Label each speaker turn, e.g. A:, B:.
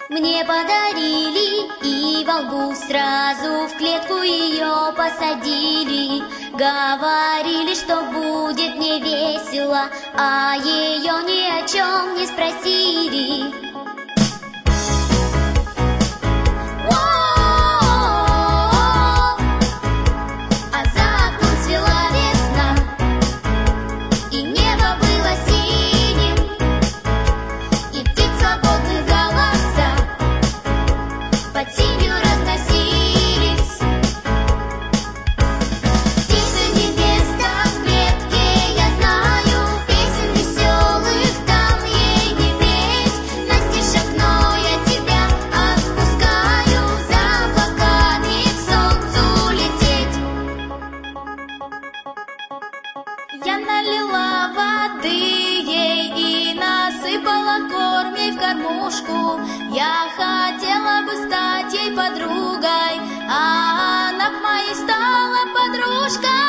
A: Мне подарили, и во лбу сразу в клетку ее посадили. Говорили, что будет мне весело, а ее ни о чем не спросили. Я налила воды ей и насыпала корм ей в кормушку. Я хотела бы стать ей подругой, а она моей стала подружкой.